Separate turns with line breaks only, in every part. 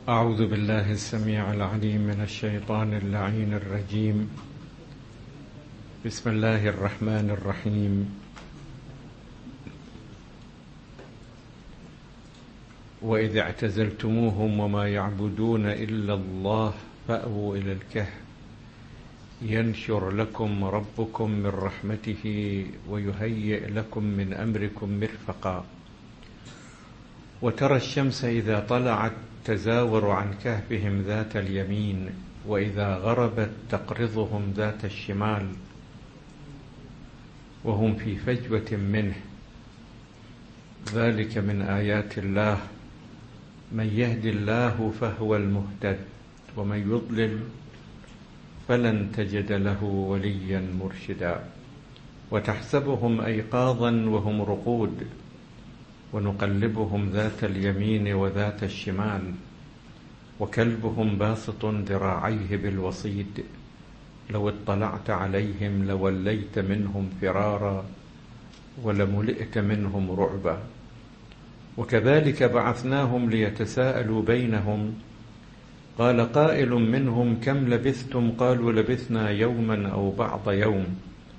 أعوذ بالله السميع العليم من الشيطان اللعين الرجيم. بسم الله الرحمن الرحيم. وإذ اعتزلتموهم وما يعبدون إلا الله فأووا إلى الكهف ينشر لكم ربكم من رحمته ويهيئ لكم من أمركم مرفقا وترى الشمس إذا طلعت تزاور عن كهفهم ذات اليمين وإذا غربت تقرضهم ذات الشمال وهم في فجوة منه ذلك من آيات الله من يهد الله فهو المهتد ومن يضلل فلن تجد له وليا مرشدا وتحسبهم أيقاظا وهم رقود ونقلبهم ذات اليمين وذات الشمال وكلبهم باسط ذراعيه بالوصيد لو اطلعت عليهم لوليت منهم فرارا ولملئت منهم رعبا وكذلك بعثناهم ليتساءلوا بينهم قال قائل منهم كم لبثتم قالوا لبثنا يوما أو بعض يوم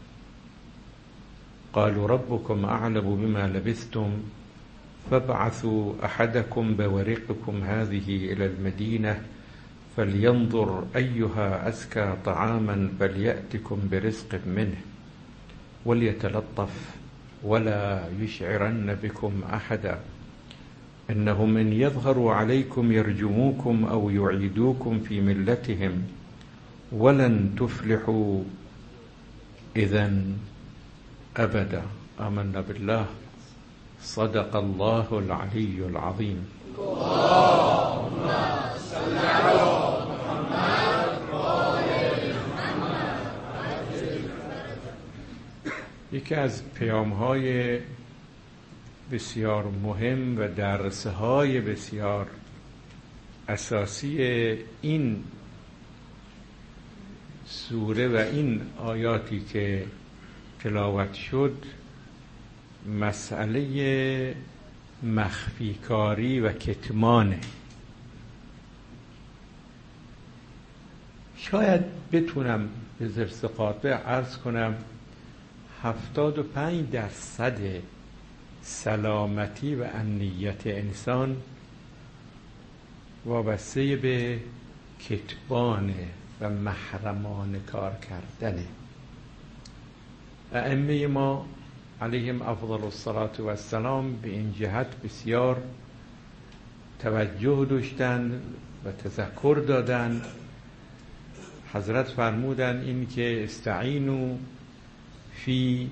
قالوا ربكم أعلم بما لبثتم فابعثوا أحدكم بورقكم هذه إلى المدينة فلينظر أيها أزكى طعاما فليأتكم برزق منه وليتلطف ولا يشعرن بكم أحدا إنهم إن يظهروا عليكم يرجموكم أو يعيدوكم في ملتهم ولن تفلحوا إذن أبدا. آمنا بالله. صدق الله العلي العظيم.
اللهم صل على محمد وآل محمد.
یکی از پیام‌های بسیار مهم و درس‌های بسیار اساسی این سوره و این آیاتی که تلاوت شد مسئله مخفیکاری و کتمانه. شاید بتونم به ذرس قاطع عرض کنم 75% سلامتی و امنیت انسان وابسته به کتمان و محرمانه کار کردنه. ائمه ما علیهم افضل الصلاة و السلام به این جهت بسیار توجه داشتن و تذکر دادن. حضرت فرمودن این که استعینوا فی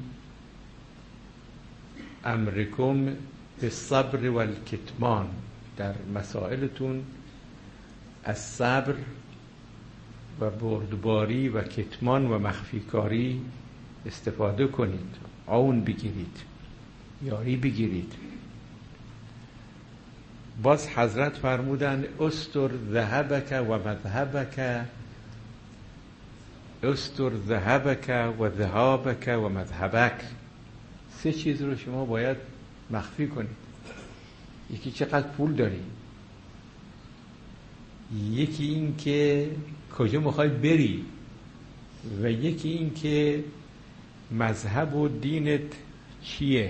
امرکم بالصبر والکتمان، در مسائلتون از صبر و بردباری و کتمان و مخفیکاری استفاده کنید، عون بگیرید، یاری بگیرید. باز حضرت فرمودن استر ذهبک و مذهبک، استر ذهبک و ذهابک و مذهبک. 3 چیز رو شما باید مخفی کنید. یکی چقدر پول داری، یکی این که کجا میخوای بری، و یکی این که مذهب و دینت چیه.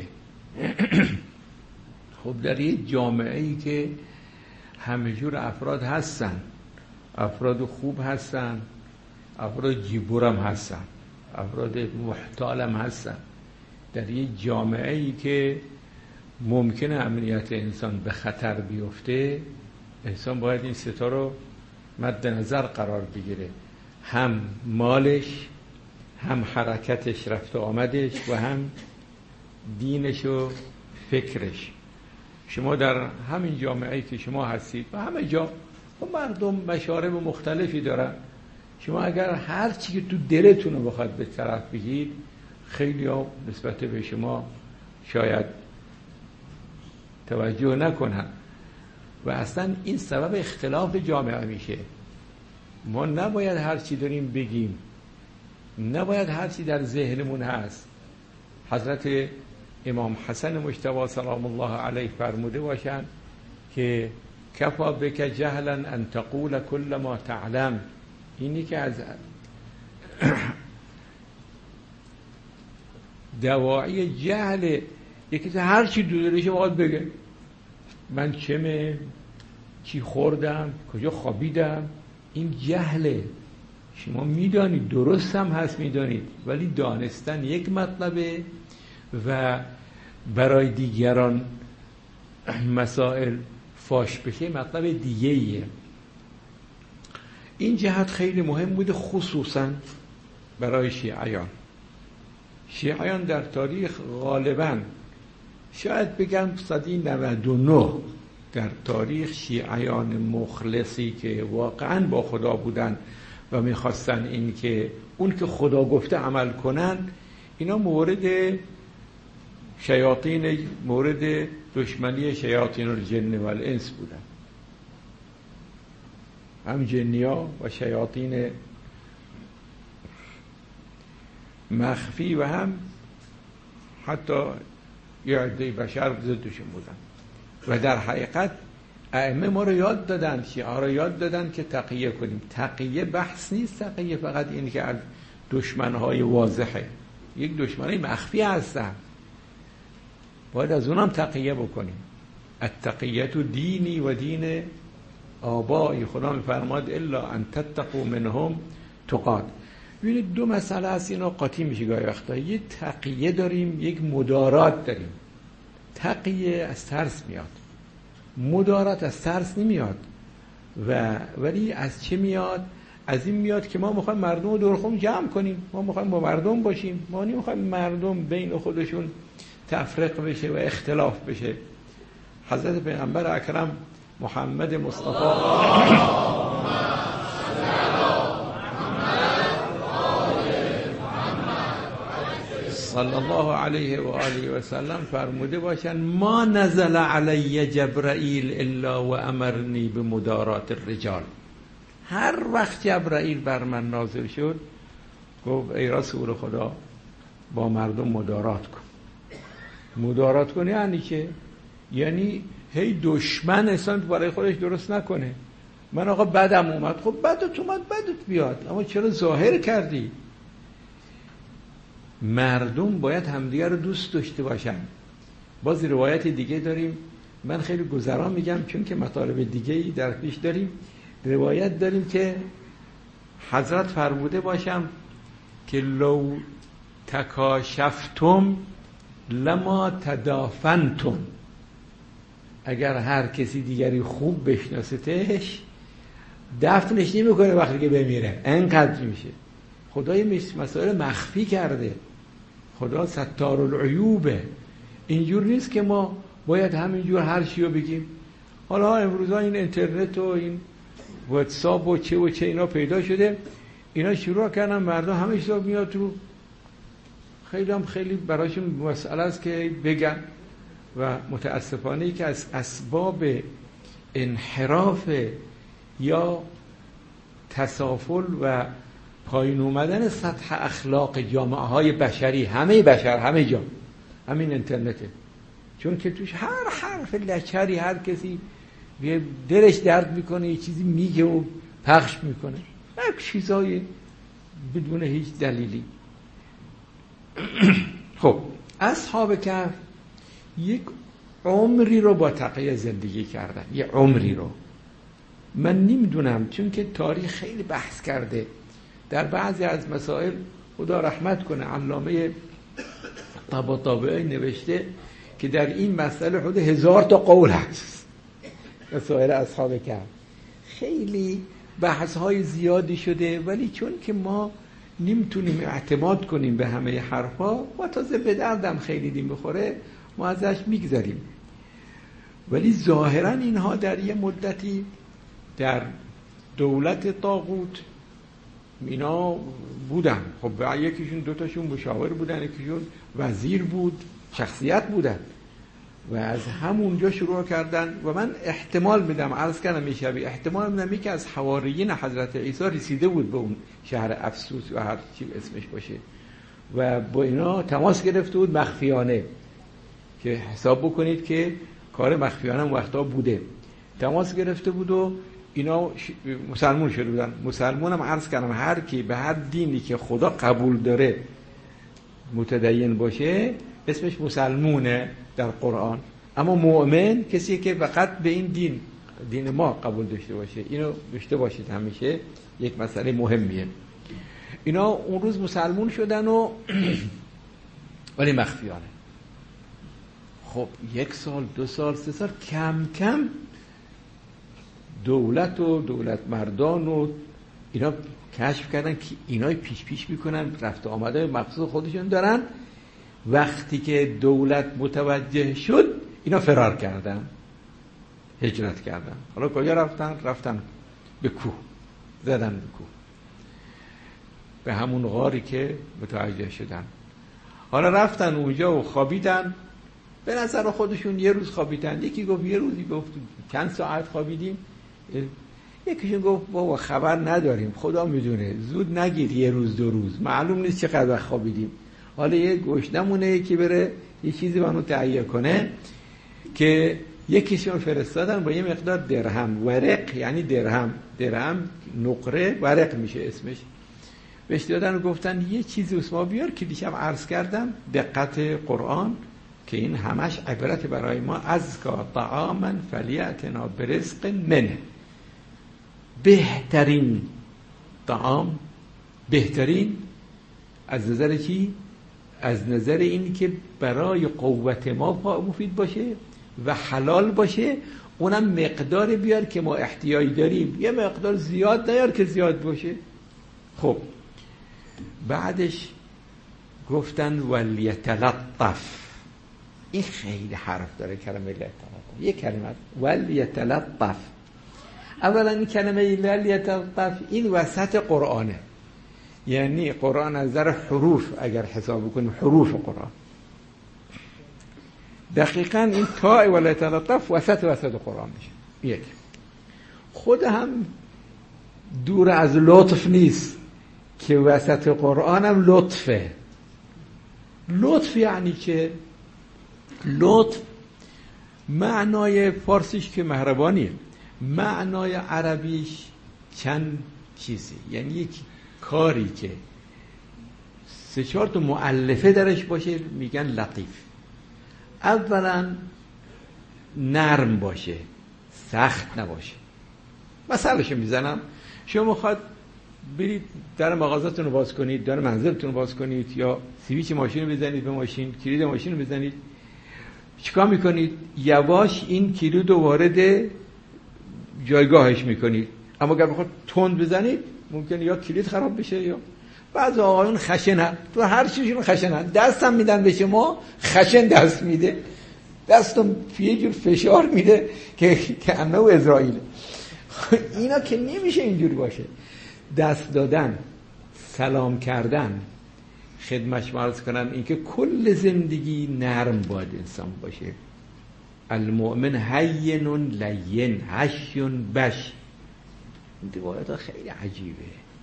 خب در یه جامعه ای که همه جور افراد هستن، افراد خوب هستن، افراد جیبورم هستن، افراد محتالم هستن، در یه جامعه ای که ممکنه امنیت انسان به خطر بیفته، انسان باید این 3 تا رو مد نظر قرار بگیره، هم مالش، هم حرکتش، رفت و آمدش، و هم دینش و فکرش. شما در همین جامعه‌ای که شما هستید و همه جا مردم مشارب مختلفی دارن، شما اگر هر چی که تو دلتون رو بخواد به طرف بگید، خیلی ها نسبت به شما شاید توجه نکنن و اصلا این سبب اختلاف جامعه میشه. ما نباید هر چی داریم بگیم، نباید هر چی در ذهنمون هست. حضرت امام حسن مجتبی سلام الله علیه فرموده باشند که کفا بک جهلا ان تقول کل ما تعلم. اینی که از دواعی جهل یکی هر چی دلش باید بگه، من چمه، چی خوردم، کجا خوابیدم. این جهله. شما میدانید، درست هم هست میدانید، ولی دانستن یک مطلبه و برای دیگران مسائل فاش بشه مطلب دیگه ایه. این جهت خیلی مهم بوده، خصوصا برای شیعیان. شیعیان در تاریخ غالباً شاید بگم 199 در تاریخ شیعیان مخلصی که واقعاً با خدا بودن و میخواستن این که اون که خدا گفته عمل کنن، اینا مورد شیاطین، مورد دشمنی شیاطین الجن و الانس بودن. هم جنیا و شیاطین مخفی و هم حتی یه عده بشر ضدشون بودن. و در حقیقت ائمه ما رو یاد دادن، شیعه رو یاد دادن که تقیه کنیم. تقیه بحث نیست، تقیه فقط این که از دشمنهای واضحه، یک دشمنای مخفی هستن، باید از اونم تقیه بکنیم. التقیه دینی و دین آبایی. خدا میفرماد الا ان تتقوا منهم تقات. ببینید دو مسئله هست، اینا قاطی میشه گاهی وقتا. یک تقیه داریم، یک مدارات داریم. تقیه از ترس میاد، مدارات از ترس نمیاد. ولی از چه میاد؟ از این میاد که ما میخوایم مردم رو دور خودمون جمع کنیم، ما میخوایم با مردم باشیم، ما نمیخوایم مردم بین خودشون تفرق بشه و اختلاف بشه. حضرت پیغمبر اکرم محمد مصطفی صلی الله علیه و آله و سلم فرموده باشن ما نزل علی جبرائیل الا و امرنی بمدارات الرجال. هر وقت جبرائیل بر من نازل شد گفت ای رسول خدا با مردم مدارات کن. مدارات کن یعنی چه؟ یعنی هی دشمن انسان برای خودش درست نکنه. من آقا بدم اومد، خب بدت اومد بدت بیاد، اما چرا ظاهر کردی؟ مردم باید همدیگر رو دوست داشته باشن. باز روایت دیگه داریم، من خیلی گذرا میگم چون که مطالب دیگه‌ای در پیش داریم. روایت داریم که حضرت فرموده باشم که لو تکاشفتم لما تدافنتم. اگر هر کسی دیگری خوب بشناستش دفنش نمیکنه وقتی که بمیره، انقدر میشه. خدای مسائل مخفی کرده، خدا ستار العیوبه. اینجور نیست که ما باید همینجور هر چی رو بگیم. حالا امروزا این اینترنت و این واتساپ و چه اینا پیدا شده، اینا شروع کردن مردم همه چیزا میاد تو. خیلی براشون مسئله است که بگن. و متاسفانه ای که از اسباب انحراف یا تسافل و پایین اومدن سطح اخلاق جامعه های بشری، همه بشر همه جا، همین اینترنته. چون که توش هر حرف لچری هر کسی دلش درد میکنه، یه چیزی میگه و پخش میکنه، یک چیزای بدون هیچ دلیلی. خب اصحاب کهف یک عمری رو با تقیه زندگی کردن، یه عمری رو. من نمیدونم چون که تاریخ خیلی بحث کرده در بعضی از مسائل. خدا رحمت کنه علامه طباطبایی نوشته که در این مسئله حدود 1000 تا قول هست. مسائل اصحاب کهف خیلی بحث های زیادی شده، ولی چون که ما نمیتونیم اعتماد کنیم به همه حرفا و تازه به دردم خیلی دیم بخوره ما ازش میگذاریم. ولی ظاهرا اینها در یه مدتی در دولت طاغوت اینا بودن. خب یکیشون دوتاشون مشاور بودن، یکیشون وزیر بود، شخصیت بودن و از همونجا شروع کردن. و من احتمال میدم، عرض کردم میشبی احتمال میدم که از حواریین حضرت عیسی رسیده بود به اون شهر افسوس و هر چی اسمش باشه و با اینا تماس گرفته بود مخفیانه، که حساب بکنید که کار مخفیانه هم وقتا بوده. تماس گرفته بود و اینا مسلمون شده بودن. مسلمون هم عرض کردم هر کی به هر دینی که خدا قبول داره متدین باشه اسمش مسلمونه در قرآن. اما مؤمن کسی که فقط به این دین ما قبول داشته باشه. اینو داشته باشید همیشه، یک مسئله مهمیه. اینا اون روز مسلمون شدن و ولی مخفیانه. خب 1 سال 2 سال 3 سال کم کم دولت و دولت مردان و اینا کشف کردن که اینای پیش میکنن، رفت آمده مخصوص خودشون دارن. وقتی که دولت متوجه شد اینا فرار کردن، هجرت کردن. حالا کجا رفتن به کوه، زدن به کوه، به همون غاری که متوجه شدن. حالا رفتن اونجا و خوابیدن. به نظر خودشون یه روز خوابیدن، یکی گفت یه روزی، گفت چند ساعت خوابیدیم، یکیشون گفت بابا خبر نداریم، خدا میدونه، زود نگیر، یه روز 2 روز، معلوم نیست چقدر وقت خوابیدیم. حالا یه گشنمونه یکی بره یه چیزی منو تهیه کنه. که یکیشون فرستادن با یه مقدار درهم، ورق یعنی درهم نقره ورق میشه اسمش، بهش دادن و گفتن یه چیزی اسما بیار که دیشب عرض کردم دقت قرآن که این همش عبرت برای ما. ازکا طعاما فلیأتنا برزق منه، بهترین طعام، بهترین از نظر چی؟ از نظر این که برای قوت ما مفید باشه و حلال باشه، اونم مقدار بیار که ما احتیاج داریم، یه مقدار زیاد نیار که زیاد باشه. خب بعدش گفتن ولیتلطف. این خیلی حرف داره کلمه لیتلطف. یه کلمه ولیتلطف. اولا این کلمه ولیتلطف این وسط قرآنه، یعنی قرآن از نظر حروف اگر حساب کنیم حروف قرآن دقیقاً این تا ولیتلطف وسط قرآن میشه. یک خود هم دور از لطف نیست که وسط قرآن هم لطفه. لطف یعنی که لطف معنای فارسیش که مهربانیه، معنای عربیش چند چیزی، یعنی یک کاری که 3-4 تا مؤلفه درش باشه میگن لطیف. اولا نرم باشه، سخت نباشه. مثالشو میزنم، شما میخواد برید در مغازه‌تون رو باز کنید، در منزلتون رو باز کنید، یا سویچ ماشین رو بزنید به ماشین، کلید ماشین رو بزنید، چیکار میکنید؟ یواش این کلید رو وارد جایگاهش میکنید. اما اگر بخواد تند بزنید ممکنه یا کلید خراب بشه، یا بعضی آقایون خشنن، تو هر چیزشون خشنن، دستم میدن به شما خشن دست میده، دستم یه جور فشار میده که انه و اسرائیل. اینا که نمیشه اینجوری باشه. دست دادن، سلام کردن، خدمتش عرض کنم اینکه کل زندگی نرم باید انسان باشه. المؤمن هین لین هشیون بش. این روایت خیلی عجیبه.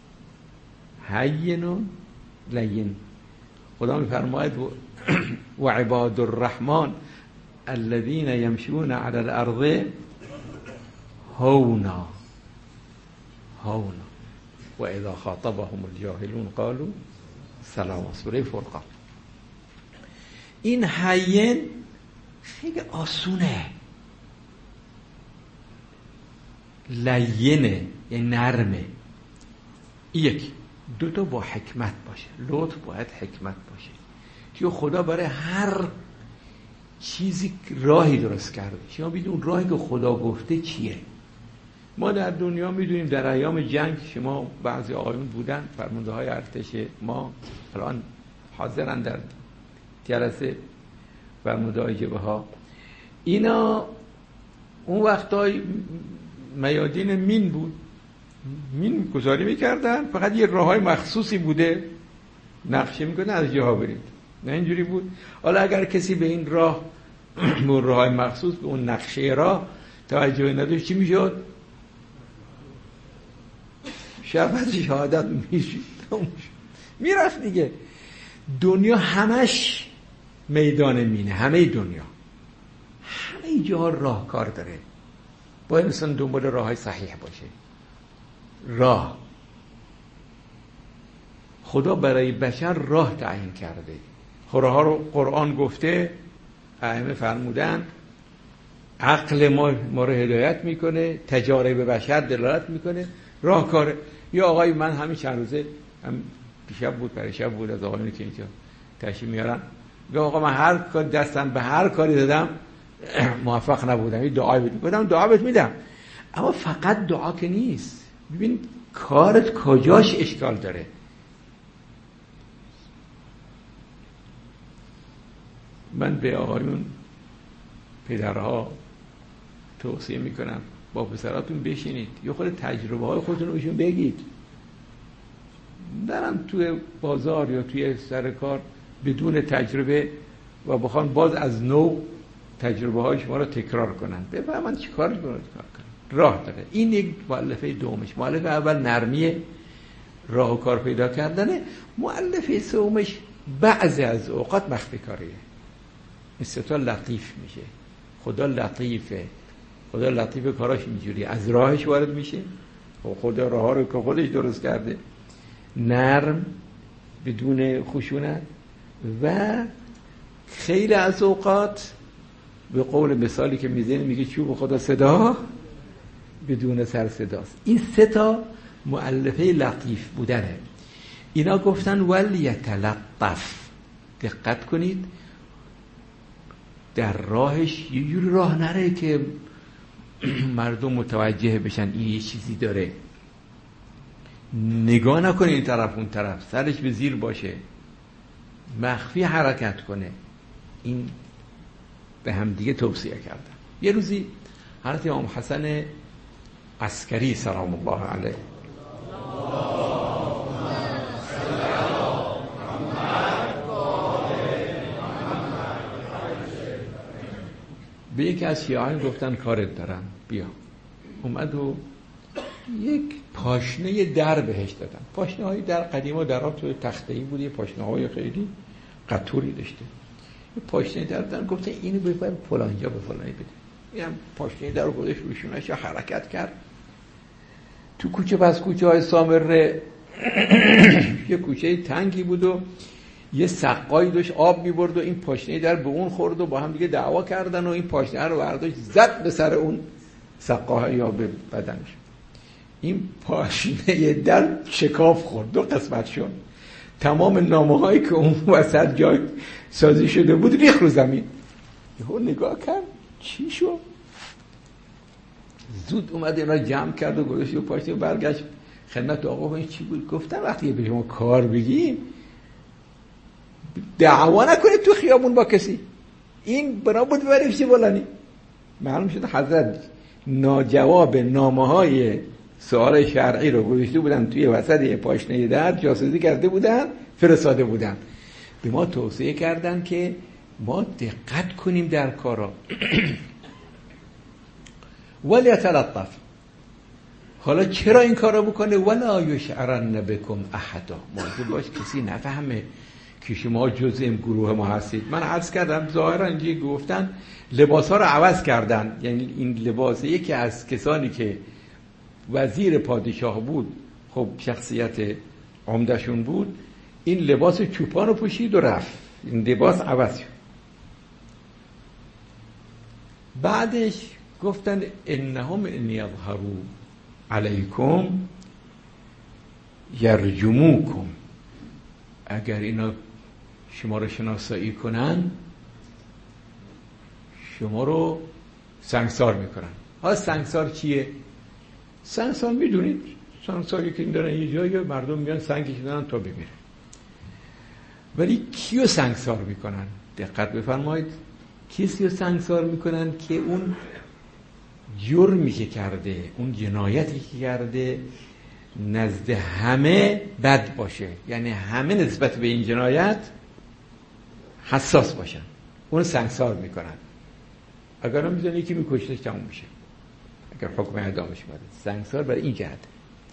هین لین. خدا میفرماید و عباد الرحمن الذين يمشون على الارض هونا و اذا خاطبهم الجاهلون قالوا سلام. سوره فرقان. این هین خیلی آسونه، لینه یعنی نرمه. یک دو تا با حکمت باشه. لطف باید حکمت باشه که خدا برای هر چیزی راهی درست کرده. شما بدون راهی که خدا گفته چیه. ما در دنیا میدونیم در ایام جنگ شما بعضی آقایون بودن فرمانده های ارتش ما الان حاضرن در جلسه فرمانده های جبهه ها، اینا اون وقتای میادین مین بود، مین گذاری میکردن، فقط یه راه های مخصوصی بوده نقشه میکنن از جاها برید، نه اینجوری بود. حالا اگر کسی به این راه به راه های مخصوص به اون نقشه راه توجه نداشت چی میشد؟ شربت شهادت میرفت دیگه. دنیا همش میدان مینه، همه دنیا همه جا راهکار داره، باید انسان دنبال راههای صحیح باشه. راه خدا برای بشر راه تعیین کرده. راه‌ها رو قرآن گفته، ائمه فرمودن، عقل ما رو هدایت میکنه، تجارب بشر دلالت میکنه، راهکاره. یا آقای من همین چند روزه هم دیشب بود پریشب بود از آقایونی که اینجا تشریف میارن، یا آقا من هر کار دستم به هر کاری دادم موفق نبودم، این دعایی بدم دعا بهت میدم. اما فقط دعا که نیست، ببین کارت کجاش اشکال داره. من به آقایون پدرها توصیه میکنم با پسراتون بشینید یه خود تجربه های خودتون رو بهشون بگید. نرن توی بازار یا توی سر کار بدون تجربه و بخوان باز از نو تجربه های شما رو تکرار کنن. بفهمن چی کار کنن. راه داره. این یک مؤلفه دومش. مؤلفه اول نرمی راه و کار پیدا کردنه. مؤلفه سومش بعضی از اوقات مخفی کاریه. مثل لطیف میشه. خدا لطیفه. خدا لطیف کاراش اینجوری از راهش وارد میشه. خدا راه ها رو که خودش درست کرده، نرم بدون خشونت و خیلی از اوقات به قول مثالی که میزنه میگه چوب خدا صدا بدون سر صداست. این سه تا مؤلفه لطیف بودنه. اینا گفتن ولیتلطف، دقت کنید در راهش یه جور راه نره که مردم متوجه بشن این یه چیزی داره. نگاه نکنه این طرف اون طرف، سرش به زیر باشه، مخفی حرکت کنه. این به هم دیگه توصیه کردن. یه روزی حضرت امام حسن عسکری سلام الله علیه به یکی از شیعان گفتن کارت دارن بیا. اومد و یک پاشنه در بهش دادن. پاشنه های در قدیما درها تو تخته‌ای بود، یه پاشنه های خیلی قطوری داشته. یه پاشنه در دادن، گفتن اینو ببر فلانجا به فلانی بده. اینم پاشنه در رو گذاشت روشونش حرکت کرد. تو کوچه بس کوچه های سامره یه کوچه تنگی بود و یه سقایی داشت آب میبرد و این پاشنه در به اون خورد و با هم دیگه دعوا کردن و این پاشنه رو برداشت زد به سر اون سقاها یا به بدنش. این پاشنه در شکاف خورد، دو قسمت شد. تمام نامه هایی که اون وسط جای سازی شده بود ریخت رو زمین. یهو نگاه کرد چی شد؟ زود اومد اینا جمع کرد و گذاشت و پاشنه برگشت خدمت آقا. این چی بود؟ گفتم وقتی به شما کار بگیم دعوا نکنید تو خیابون با کسی. این بنا بود ببرید چی بلانی. معلوم شد حضرت ناجواب نامه های سوال شرعی رو گذاشته بودن توی وسط یه پاشنه در، جاسوسی کرده بودن، فرستاده بودن. به ما توصیه کردن که ما دقت کنیم در کارا. ولیتلطف. حالا چرا این کارو بکنه؟ ولا یشعرن بکم احدا. موضوع باش کسی نفهمه که شما جزء گروه ما هستید. من عرض کردم ظاهرا اینجا گفتن لباسا رو عوض کردن. یعنی این لباس یکی از کسانی که وزیر پادشاه بود، خب شخصیت عمدشون بود، این لباس چوپان رو پوشید و رفت. این لباس عوض شد. بعدش گفتن انهم ان یظهروا علیکم یرجموکم. اگر اینا شما رو شناسایی کنن شما رو سنگسار میکنن. ها سنگسار چیه؟ سنگسار میدونید؟ سنگساری که این دارن یه جایی مردم میان سنگش دارن تا بمیره. ولی کیو سنگسار میکنن؟ دقت بفرمایید. کسی رو سنگسار میکنن که اون جرمی که کرده، اون جنایتی که کرده نزد همه بد باشه. یعنی همه نسبت به این جنایت حساس باشن، اون سنگسار میکنن. اگر هم میزنه یکی میکشتش تموم میشه. اگر حکم اعدامش بده، سنگسار برای این جهت.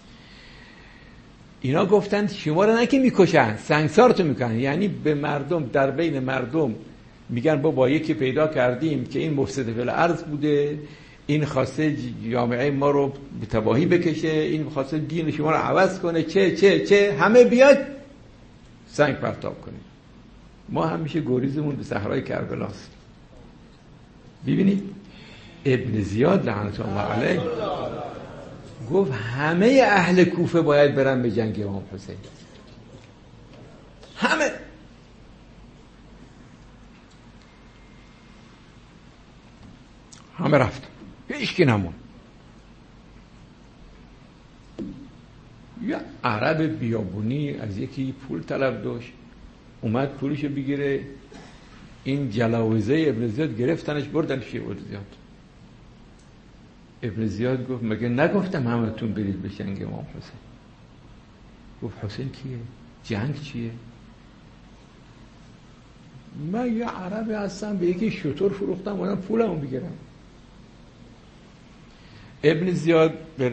اینا گفتن شما رو نه که میکشن، سنگسارتون میکنن. یعنی به مردم، در بین مردم میگن با یکی پیدا کردیم که این مفسد فی الارض بوده، این خواسته جامعه ما رو به تباهی بکشه، این خواسته دین شما رو عوض کنه، چه همه بیاد سنگ پرتاب کنیم. ما همیشه گریزمون به صحرای کربلاست. ببینید ابن زیاد لعنت الله علیه گفت همه اهل کوفه باید برن به جنگ امام حسین، همه رفت، هیچ کی نمون. یا عرب بیابونی از یکی پول طلب داشت، اومد پولشو بگیره، این جلاوزه ابن زیاد گرفتنش بردن پیش ابن زیاد. ابن زیاد گفت مگه نگفتم همتون برید به جنگ امام حسین؟ گفت حسین کیه؟ جنگ چیه؟ من یه عربی هستم به یکی شطور فروختم اومدم پولمو بگیرم. ابن زیاد به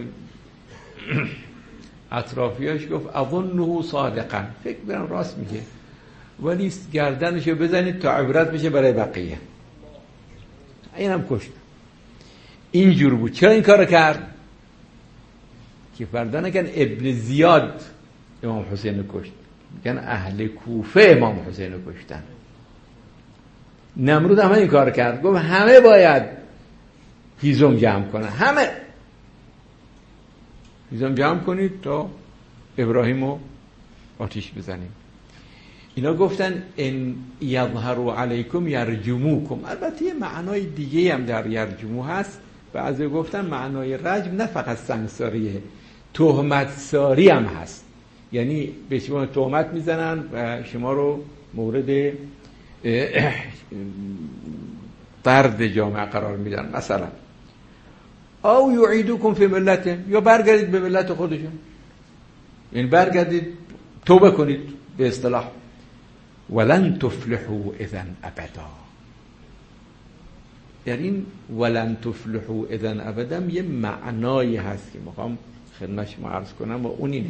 اطرافیاش گفت اظنه صادقا، فکر برم راست میگه، ولی گردنشو بزنید تا عبرت بشه برای بقیه. اینم کشت. اینجور بود. چرا این کار کرد؟ که فردا نگن ابن زیاد امام حسین کشت، میگن اهل کوفه امام حسین کشتن. نمرود هم این کار کرد، گفت همه باید هیزم جمع کنن، همه هیزم جمع کنید تا ابراهیمو آتیش بزنیم. اینا گفتن ان یظهروا علیکم یرجموکم. البته یه معنای دیگه هم در یرجمو هست. بعضی گفتن معنای رجم نه فقط سنگساریه، تهمت ساری هم هست. یعنی به شما تهمت میزنن و شما رو مورد طرد جامعه قرار میدن. مثلا او یعیدوکم فی ملته، یا برگردید به ملت خودشون، یعنی برگردید توبه کنید به اصطلاح. ولن تفلحوا اذا ابدا. در این ولن تفلحوا اذا ابدا یه معنایی هست که میخوام خدمت شما عرض کنم و اون اینه: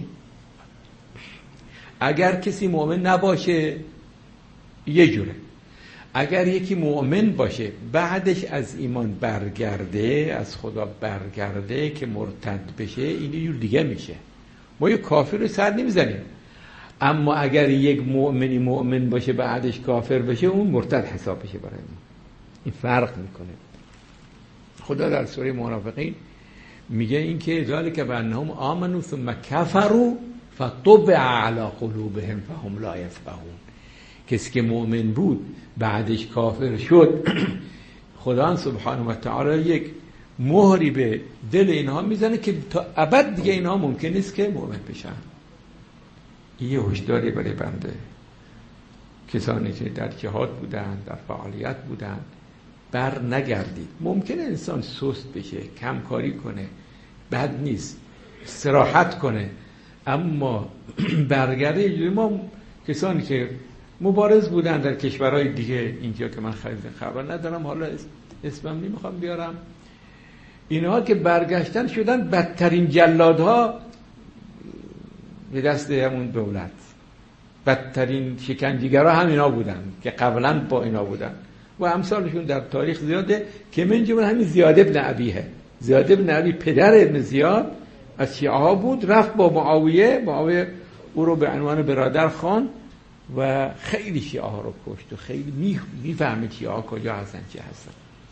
اگر کسی مؤمن نباشه یه جوره، اگر یکی مؤمن باشه بعدش از ایمان برگرده، از خدا برگرده که مرتد بشه، این یه جور دیگه میشه. ما یه کافر رو سر نمیزنیم، اما اگر یک مؤمنی مؤمن باشه بعدش کافر بشه، اون مرتد حساب بشه برای ما. این فرق میکنه. خدا در سوره منافقین میگه این که ذالک بانهم آمنوا ثم کفروا فطبع علی قلوبهم فهم لا یفقهون. کسی که مؤمن بود بعدش کافر شد، خدا سبحانه و تعالی یک مهری به دل اینها میزنه که تا ابد دیگه اینها ممکن نیست که مؤمن بشن. یه هشداری برای بنده، کسانی که در جهاد بودن، در فعالیت بودن، بر نگردید. ممکنه انسان سست بشه، کمکاری کنه، بد نیست، استراحت کنه، اما برگرده. ما کسانی که مبارز بودن در کشورهای دیگه، اینجا که من خبر ندارم، حالا اسمم نمیخوام بیارم، اینها که برگشتن شدن بدترین جلادها به دست همون دولت. بدترین شکنجهگرها هم اینا بودن که قبلا با اینا بودن و امثالشون در تاریخ زیاده، که من جمله همین زیاد ابن عبیه. زیاد ابن عبی پدر ابن زیاد از شیعه ها بود، رفت با معاویه او رو به عنوان برادر خوان و خیلی شیعه ها رو کشت و خیلی میفهمید شیعه ها کجا هستن چه هستن.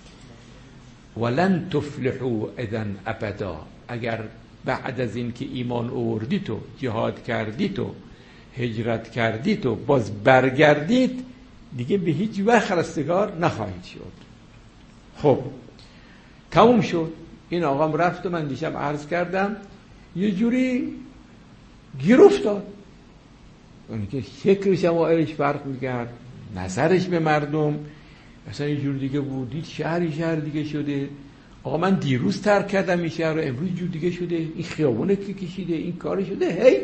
ولن تفلحوا اذا ابدا. اگر بعد از این که ایمان آوردید و جهاد کردید و هجرت کردید و باز برگردید، دیگه به هیچ وجه رستگار نخواهید شد. خب تموم شد. این آقام رفت و من دیشب عرض کردم یه جوری گیر افتاد. اون که فکرش و ایش فرق میکرد، نظرش به مردم اصلا یه جور دیگه بود. دید شهر دیگه شده. آقا من دیروز ترک کردم این شهر رو، امروز جور دیگه شده، این خیابونه که کشیده، این کار شده. هی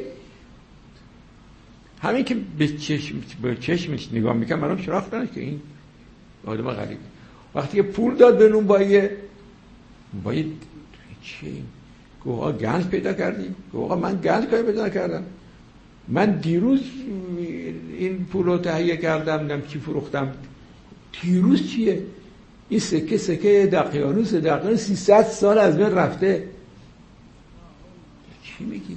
همین که به چشمش نگاه میکنم منم شناختنش که این آدم غریبه. وقتی که پول داد به نون باید چه گفت آقا گنج پیدا کردیم؟ گفت آقا من گنج پیدا کردم، من دیروز این پول رو تهیه کردم، چی فروختم. دیروز چیه؟ این سکه دقیانوس 300 سال از بین رفته. چی میگی؟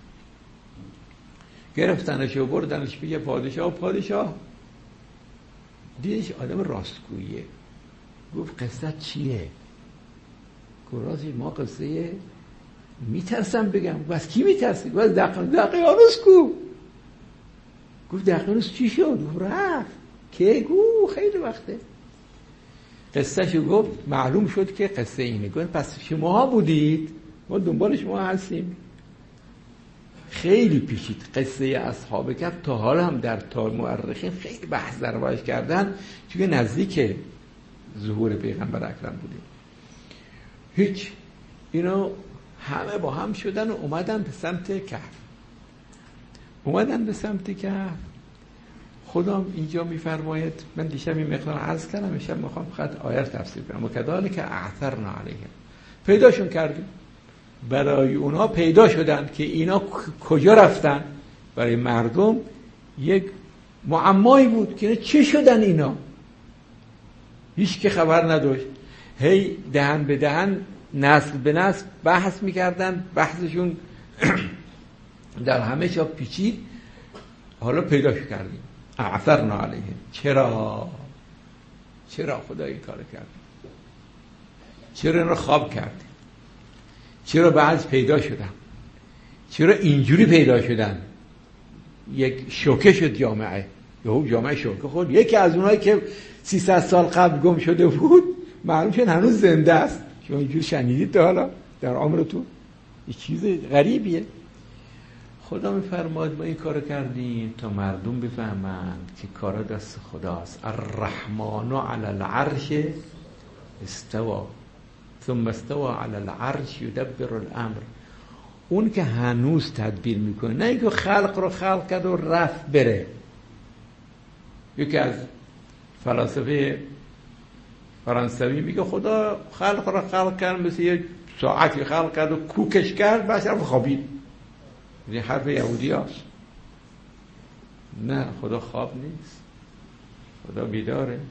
گرفتنش و بردنش پیش پادشاه دیدش آدم راستگوییه. گفت قصه چیه؟ گفت راستی ما قصه میترسم بگم. بس کی میترسی؟ گفت دقیانوس کو. گفت دقیانوس چی شد؟ گفت رفت. که گو خیلی وقته. قصه شو گفت. معلوم شد که قصه اینه. گفت پس شماها بودید، ما دنبال شما هستیم. خیلی پیچید قصه اصحاب کهف. تا حالا هم در مورخین خیلی بحث دربارش کردن، چون نزدیک ظهور پیغمبر اکرم بودیم. هیچ اینا همه با هم شدن و اومدن به سمت کهف. خدا اینجا میفرماید، من دیشب این مقدار عرض کردم، امشب میخوام فقط آیات تفسیر کنم. و کذالک اعثرنا علیهم، پیداشون کردیم. برای اونا پیدا شدن که اینا کجا رفتن. برای مردم یک معمایی بود که چه شدن اینا، هیچ که خبر نداشت. هی دهن به دهن، نسل به نسل بحث میکردن. بحثشون در همه جا پیچید. حالا پیداش کردیم. اعثرنا علیهم. چرا خدا این کار کرد؟ چرا اینا خواب کرد؟ چرا بعض پیدا شدن؟ چرا اینجوری پیدا شدن؟ یک شوکه شد جامعه. جامعه شوکه خود. یکی از اونایی که 300 سال قبل گم شده بود معلوم شد هنوز زنده است. شما اینجوری شنیدید تا حالا در عمرتون؟ این چیز غریبیه. خدا میفرماید ما این کارو کردیم تا مردم بفهمند که کارا دست خداست. الرحمن علی العرش استوى ثم استوى علی العرش یدبر الامر. اون که هنوز تدبیر میکنه، نه اینکه خلق رو خلق کرد و رفت بره. یکی از فلاسفه فرانسوی میگه خدا خلق رو خلق کرد، مثل یه ساعتی خلق کرد و کوکش کرد، بس رفت خوابید. این حرف یهودی هست. نه، خدا خواب نیست، خدا بیداره.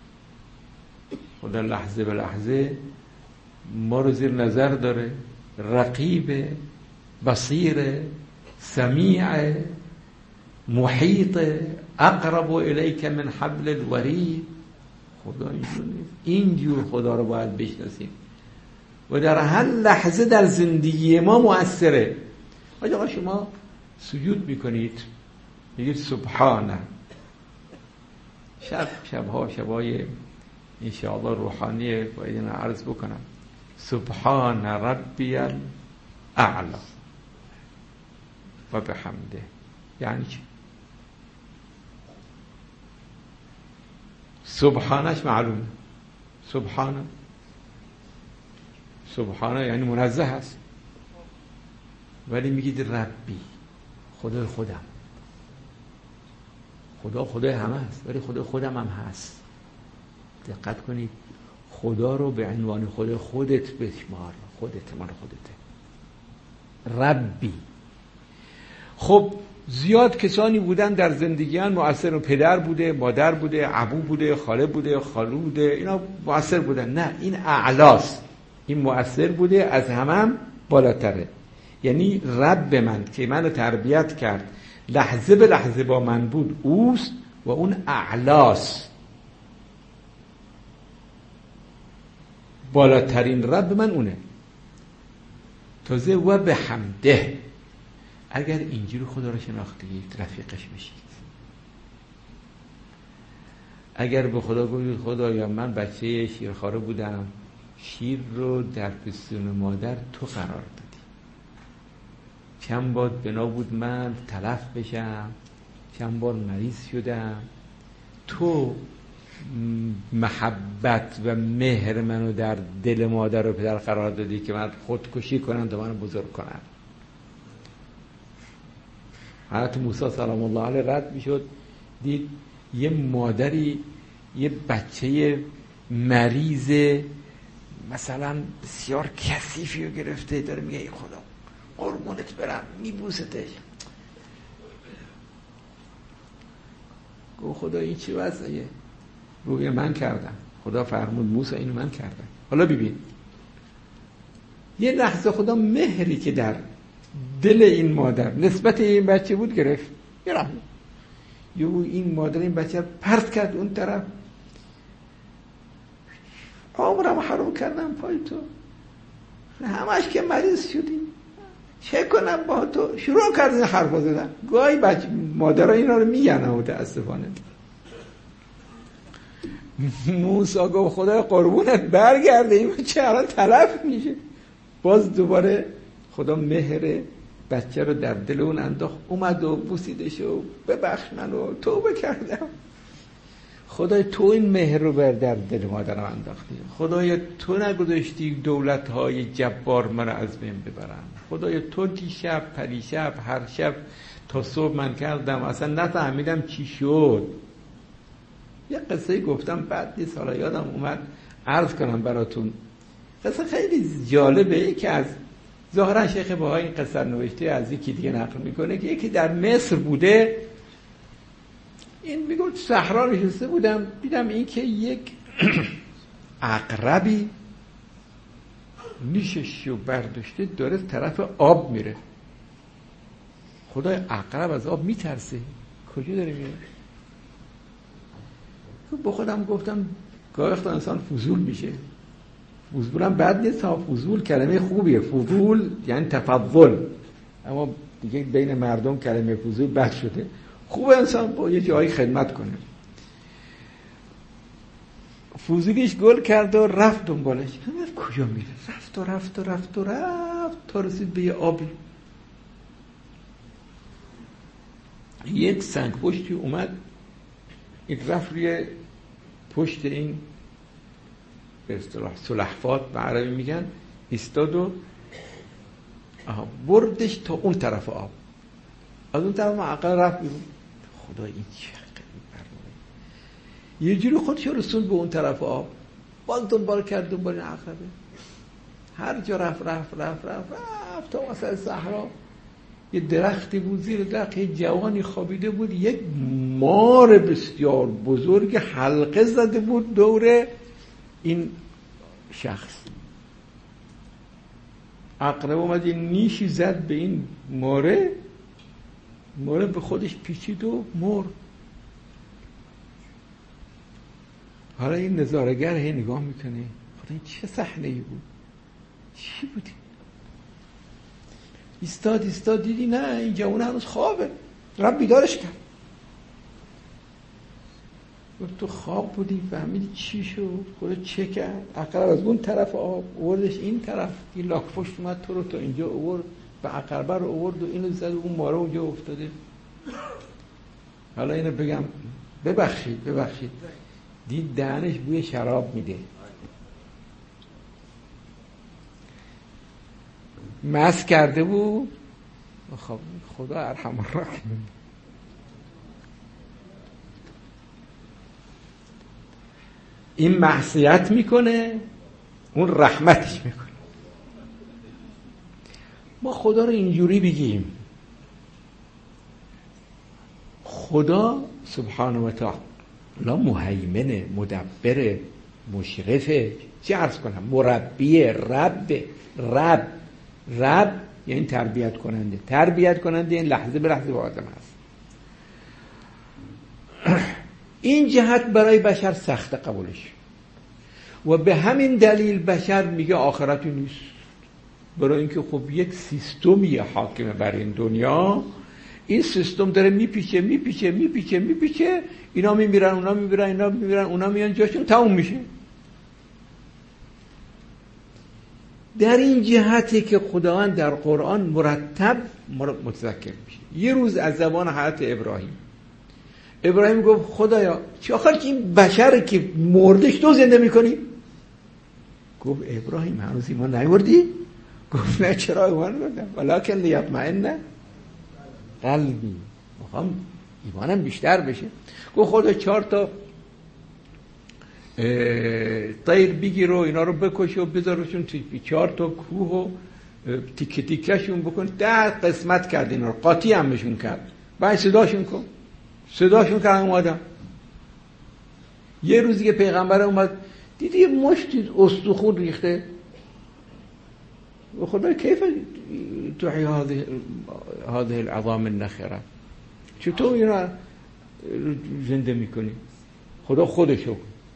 خدا لحظه به لحظه ما رو زیر نظر داره. رقیب، بصیر، سمیع، محیط، اقرب الیک من حبل الورید. خدا اینجور نیست. اینجور خدا رو باید بشناسیم و در هر لحظه در زندگی ما مؤثره. آقا شما سجود میکنید، میگید سبحانه. شبهای انشاءالله روحانیه باید این عرض بکنم. سبحان ربی الاعلا و بحمده. یعنی چی؟ سبحانش معلومه. سبحانه یعنی منزه هست، ولی میگید ربی، خدای خودم. خدای همه هست، ولی خدای خودم هم هست. دقت کنید، خدا رو به عنوان خودت بشمار. خودت مال خودته. ربی. خب زیاد کسانی بودن در زندگیان مؤثر. پدر بوده، مادر بوده، ابو بوده، خاله بوده، خالو بوده، اینا مؤثر بودن. نه، این اعلاست. این مؤثر بوده، از همم بالاتره. یعنی رب من که منو تربیت کرد، لحظه به لحظه با من بود، اوست و اون اعلاست. بالاترین رب من اونه. تازه و به حمده. اگر اینجوری خدا رو شناختید، رفیقش میشید. اگر به خدا گفتید خدایا من بچه شیرخواره بودم، شیر رو در پستون مادر تو قرار دادی، چند بار بنا بود من تلف بشم، چند بار مریض شدم، تو محبت و مهر منو در دل مادر و پدر قرار دادی که من خودکشی کنم تا منو بزرگ کنم. حضرت موسی سلام الله علیه رد میشد، دید یه مادری یه بچه مریض مثلا بسیار کثیفی رو گرفته، داره میگه ای خدا قربونت برم، میبوستش. گو خدا این چی وضعیه؟ روی من کردم. خدا فرمود موسی اینو من کردم. حالا ببین یه لحظه خدا مهری که در دل این مادر نسبت این بچه بود گرفت، یه رحمه این مادر این بچه پرت کرد اون طرف، عمرم حرام کردم پای تو، همش که مریض شدی، چه کنم با تو؟ شروع کردن حرفا زدن. گاهی بچه مادرها اینا رو میگن متاسفانه. موسی گفت خدا قربونت برگرده این بچه الان تلف میشه. باز دوباره خدا مهر بچه رو در دل اون انداخت، اومد و بوسیدش و ببخش منو توبه کردم. خدای تو این مهر رو در دل مادرم انداختی. خدای تو نگذاشتی دولت‌های جبار من رو از بین ببرن. خدای تو دیشب پریشب هر شب تا صبح من کردم اصلا نفهمیدم چی شد. یه قصه گفتم بعد یه سالا یادم اومد عرض کنم براتون. قصه خیلی جالبه که از ظاهرا شیخ بهایی این قصه نوشته، از یکی دیگه نقل میکنه که یکی در مصر بوده. این میگه صحرا نشسته بودم، دیدم این که یک عقربی نیشش رو برداشته داره طرف آب میره. خدای عقرب از آب میترسه، کجا داره میره؟ با خودم گفتم گاهی وقتا انسان فضول میشه. فضولم بد نیست، فضول کلمه خوبیه. فضول یعنی تفضل، اما دیگه بین مردم کلمه فضول بد شده. خوبه انسان با یه جایی خدمت کنه. فضولیش گل کرد و رفت دنبالش. کجا میره؟ رفت تا رسید به یه آبی. یک سنگ پشتی اومد، این رفت روی پشت این به اصطلاح سلحفات به عربی میگن، ایستاد و بردش تا اون طرف آب. از اون طرف عقل رفت بیرون. خدا این چه برنامه. یه جوری خودش رسوند به اون طرف آب، باز دنبال کرد دنبال این عقربه. هر جا رفت تا وسط صحرا یه درختی بود، زیر درخت یه جوانی خوابیده بود، یک مار بسیار بزرگ حلقه زده بود دور این شخص. عقرب اومد یه نیشی زد به این ماره به خودش پیچید و مرد. حالا این نظاره‌گر هی نگاه میکنه، خدا این چه صحنه‌ای بود، چی بودی؟ ایستاد دیدی نه این جوان هنوز خوابه. رب بیدارش کرد. تو خواب بودی فهمیدی چی شد؟ خدا چه کرد؟ عقرب از اون طرف آب آوردش این طرف، این لاک پشت اومد تو رو تا اینجا آورد، به عقربه رو آورد و اینو زد و اون ماره اونجا افتاده. حالا اینو بگم ببخشید دید دهنش بوی شراب میده، مست کرده بود. خب خدا ارحم الراحمین. این معصیت میکنه، اون رحمتش میکنه. ما خدا رو اینجوری بگیم، خدا سبحانه و تعالی مهیمنه، مدبره، مشرفه، چه عرض کنم، مربیه، رب یعنی تربیت کننده این لحظه به لحظه با آدم هست. این جهت برای بشر سخت قبولش و به همین دلیل بشر میگه آخرتی نیست، برای اینکه خب یک سیستمی حاکمه بر این دنیا، این سیستم داره میپیچه، اینا میمیرن اونا میان جاشون، تموم میشه. در این جهتی که خداوند در قرآن مرتب متذکر میشه. یه روز از زبان حضرت ابراهیم گفت خدایا چه آخر که این بشر که مردش تو زنده میکنی؟ گفت ابراهیم هنوز ایمان نیوردی؟ گفت نه چرا ایمان بردم ولکن لیطمئن قلبی، میخوام ایمانم بیشتر بشه. گفت خدا 4 تا طیر بگیر و اینا رو بکش و بذارشون توی 4 تا کوه و تیکه تیکهشون بکن. 10 قسمت کرد اینا رو، قاطی هم بهشون کرد. بعد صداشون کردن اومدن. یه روزی که پیغمبر اومد دیدی یه مشتی استخون ریخته، و خدا کیف تحیی هذه العظام النخرة، چطور اینا زنده میکنی؟ خدا خودشو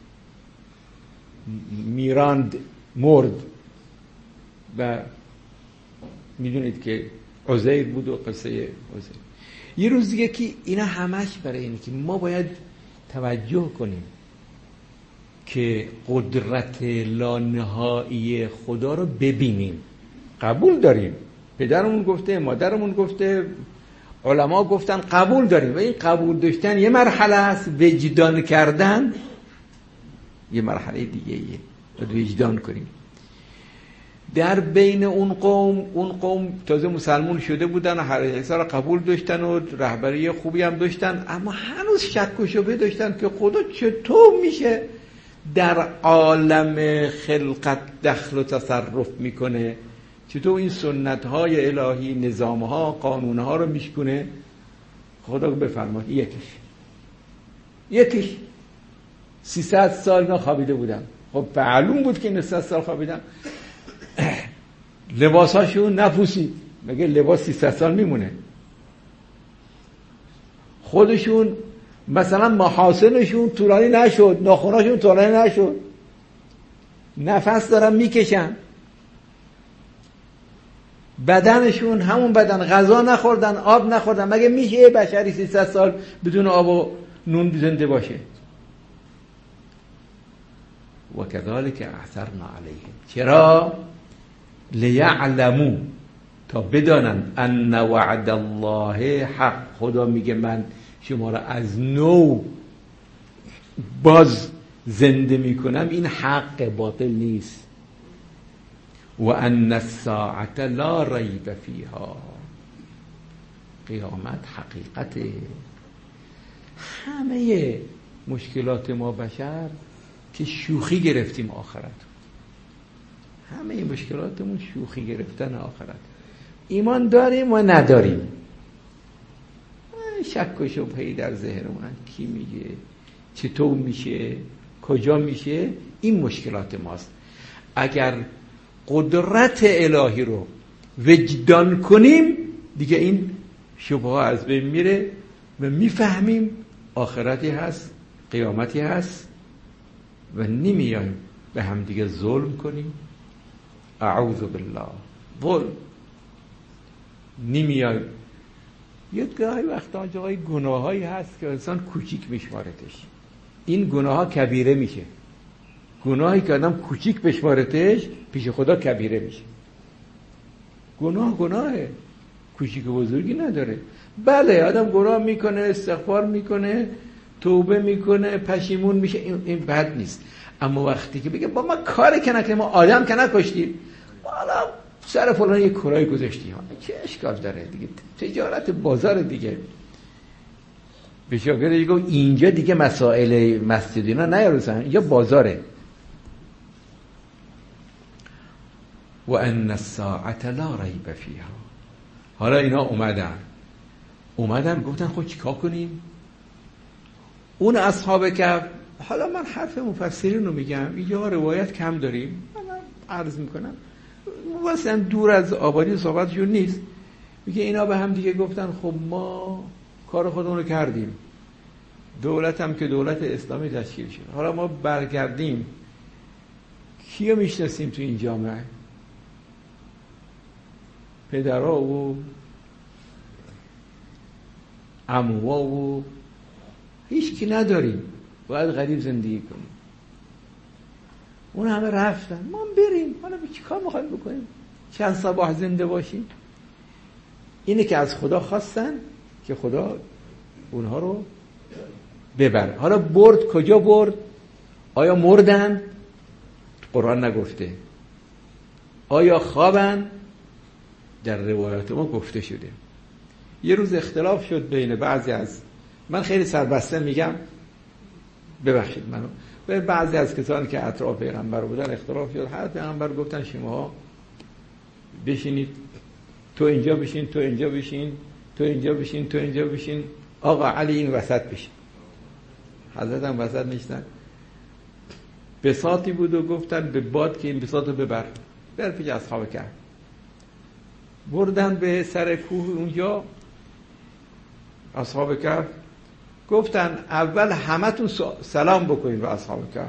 میراند، مرد. و میدونید که عزیر بود و قصه عزیر. یه روز دیگه که اینا همش برای اینه که ما باید توجه کنیم که قدرت لانهایی خدا رو ببینیم. قبول داریم، پدرمون گفته، مادرمون گفته، علما گفتن، قبول داریم. و این قبول داشتن یه مرحله است، وجدان کردن یه مرحله دیگه ایه. باید وجدان کنیم. در بین اون قوم تازه مسلمون شده بودن و حدیث را قبول داشتن و رهبری خوبی هم داشتن، اما هنوز شک و شبهه داشتن که خدا چطور میشه در عالم خلقت دخل و تصرف میکنه، چطور این سنت های الهی، نظام ها، قانون ها رو میشکنه. خدا بفرماد یکیش 300 سال اینا خوابیده بودن. خب معلوم بود که این 300 سال خوابیدن. لباساشون نپوسید، مگه لباس 300 سال میمونه؟ خودشون مثلا محاسنشون طولانی نشد، ناخناشون طولانی نشد، نفس دارن میکشن، بدنشون همون بدن، غذا نخوردن، آب نخوردن. مگه میشه یه بشری 300 سال بدون آب و نون زنده باشه؟ و کذالک اعثرنا علیهم. چرا؟ لیعلموا، تا بدانند ان وعد الله حق. خدا میگه من شما را از نو باز زنده میکنم، این حق، باطل نیست. و ان الساعة لا ریب فیها، قیامت حقیقته. همه مشکلات ما بشر که شوخی گرفتیم آخرت، همه مشکلاتمون شوخی گرفتن آخرت. ایمان داریم و نداریم، شک و شبهه‌ای در ذهنمون، کی میگه، چطور میشه، کجا میشه، این مشکلات ماست. اگر قدرت الهی رو وجدان کنیم دیگه این شبهه از بین میره و میفهمیم آخرتی هست، قیامتی هست و نمیایم به هم دیگه ظلم کنیم. اعوذ بالله، ظلم نمیایم. یه گاهی وقتا جای گناهایی هست که انسان کوچیک میشمارتش، این گناه ها کبیره میشه. گناهی که آدم کوچیک بشمارتش پیش خدا کبیره میشه. گناهه، کوچیک و بزرگی نداره. بله آدم گناه میکنه، استغفار میکنه، توبه میکنه، پشیمون میشه، این بد نیست. اما وقتی که بگه با ما کاری که نکنیم، ما آدم که نکشتیم، حالا سر فلان یک کرای گذاشتی، ها چه اشکال داره دیگه؟ تجارت بازار دیگه. به شاگرد دیگه اینجا دیگه مسائل مسجد اینا نیارزن، اینجا بازاره. و ان الساعة لا ریب فیها. حالا اینا اومدن گفتن خب چیکار کنیم؟ اون اصحاب کهف، حالا من حرف مفسرین رو میگم، اینجا روایت کم داریم، من عرض میکنم واسه دور از آبادی صحبتشون نیست. میگه اینا به هم دیگه گفتن خب ما کار خودمون رو کردیم، دولت هم که دولت اسلامی تشکیل شد، حالا ما برگردیم کیو میشناسیم تو این جامعه؟ پدرها و عموها و هیچ کی نداریم، باید غریب زندگی کنیم. اون همه رفتن، ما بریم، حالا چی کار میخوایم بکنیم؟ چند صباح زنده باشیم؟ اینه که از خدا خواستن که خدا اونها رو ببر. حالا برد کجا برد؟ آیا مردن؟ قرآن نگفته. آیا خوابن؟ در روایات ما گفته شده. یه روز اختلاف شد بین بعضی از، من خیلی سربسته میگم ببخشید منو، به بعضی از کسانی که اطراف پیغمبر بودن اختلاف شد. هر پیغمبر گفتن شماها بشینید، تو اینجا بشین، تو اینجا بشین، تو اینجا بشین، تو اینجا بشین، آقا علی این وسط بشین. حضرت هم وسط نشدن. بساطی بود و گفتن به باد که این بساط رو ببر پیش اصحاب کهف. بردن به سر کوه اونجا. اصحاب کهف گفتن اول همتون سلام بکنید به اصحاب کهف،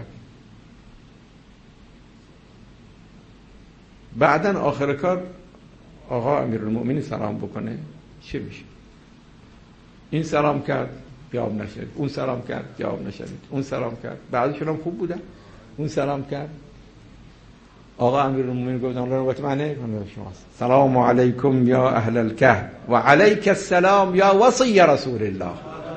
بعدن آخر کار آقا امیرالمؤمنین سلام بکنه. چه میشه؟ این سلام کرد جواب نشد، اون سلام کرد جواب نشد، اون سلام کرد، بعضیشون هم خوب بودن، اون سلام کرد. آقا امیرالمؤمنین گفتن الله رحمت منه شماست. سلام علیکم یا اهل الکهف و علیک السلام یا وصی رسول الله.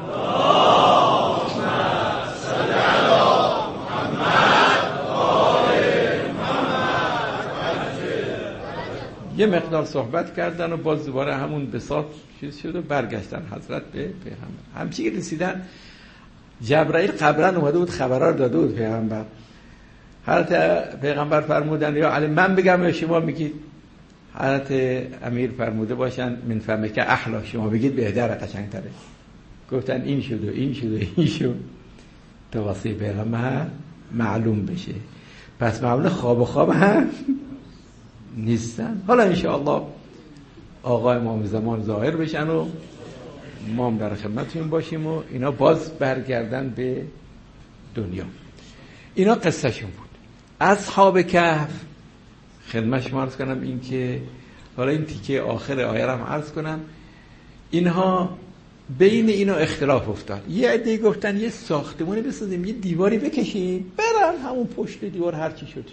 یه مقدار صحبت کردن و باز دوباره همون بساط چیز شد و برگشتن حضرت به پیغمبر. همچی رسیدن جبرائیل قبلا اومده بود خبرار داده بود پیغمبر. حضرت پیغمبر فرمودن یا علی من بگم یا شما میگید؟ حضرت امیر فرموده باشن من فهمه که احلا، شما بگید بهتره، قشنگتره. گفتن این شد و این شد و این شد تا واسه پیغمبر معلوم بشه. پس معلوم خواب هم نیستن. حالا انشاءالله آقای امام زمان ظاهر بشن و ما هم در خدمتشون باشیم و اینا باز برگردن به دنیا. اینا قصه شون بود. اصحاب کهف خدمت شما عرض کنم این که حالا این تیکه آخر آیه رو هم عرض کنم. اینها بین اینا اختلاف افتاد. یه عده گفتن یه ساختمانی بسازیم، یه دیواری بکشیم برن همون پشت دیوار هر چی شد.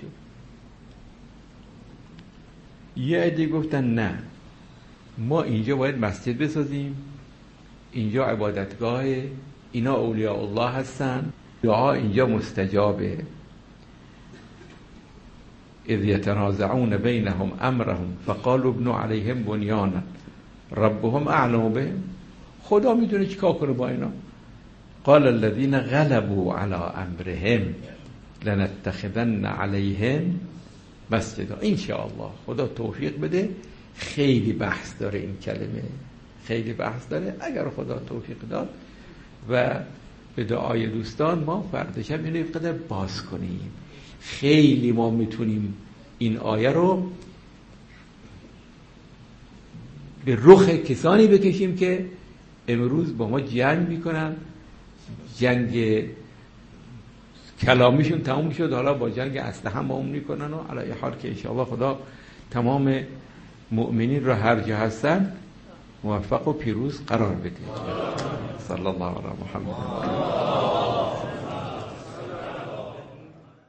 یه عده گفتن نه، ما اینجا باید مسجد بسازیم، اینجا عبادتگاه، اینا اولیاء الله هستن، دعا اینجا مستجابه. اذ یتنازعون بینهم امرهم فقالوا ابنوا علیهم بنیانا ربهم اعلم بهم. خدا میدونه چیکار کنه با اینا. قال الذين غلبوا على امرهم لنتخذن علیهم مسجدا. ان شاء الله خدا توفیق بده. خیلی بحث داره این کلمه، خیلی بحث داره. اگر خدا توفیق داد و به دعای دوستان ما فردشم اینو یک قدر باز کنیم. خیلی ما میتونیم این آیه رو به رخ کسانی بکشیم که امروز با ما جنگ میکنن. جنگ کلامیشون تموم شد، حالا با جنگ اسلحه هم میکنن و علی حال که انشاءالله خدا تمام مؤمنین رو هر جا هستن موفق و پیروز قرار بده. صلی الله علی محمد.